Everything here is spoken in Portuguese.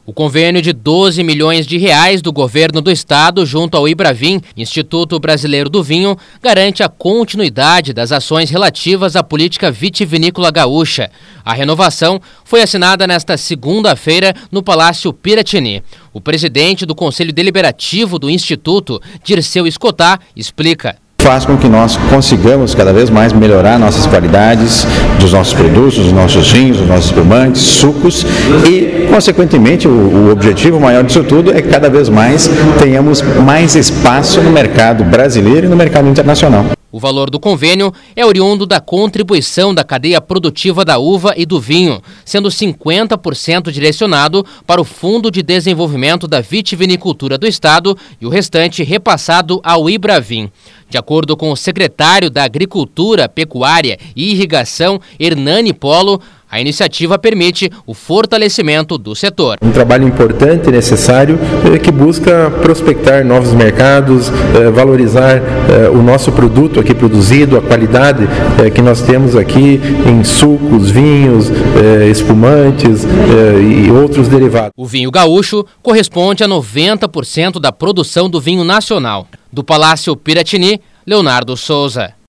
O convênio de 12 milhões de reais do governo do estado junto ao Ibravin, Instituto Brasileiro do Vinho, garante a continuidade das ações relativas à política vitivinícola gaúcha. A renovação foi assinada nesta segunda-feira no Palácio Piratini. O presidente do Conselho Deliberativo do Instituto, Dirceu Escotá, explica. Faz com que nós consigamos cada vez mais melhorar nossas qualidades dos nossos produtos, dos nossos vinhos, dos nossos espumantes, sucos e, consequentemente, o objetivo maior disso tudo é que cada vez mais tenhamos mais espaço no mercado brasileiro e no mercado internacional. O valor do convênio é oriundo da contribuição da cadeia produtiva da uva e do vinho, sendo 50% direcionado para o Fundo de Desenvolvimento da Vitivinicultura do Estado e o restante repassado ao Ibravin. De acordo com o secretário da Agricultura, Pecuária e Irrigação, Hernani Polo, a iniciativa permite o fortalecimento do setor. Um trabalho importante e necessário que busca prospectar novos mercados, valorizar o nosso produto aqui produzido, a qualidade que nós temos aqui em sucos, vinhos, espumantes e outros derivados. O vinho gaúcho corresponde a 90% da produção do vinho nacional. Do Palácio Piratini, Leonardo Souza.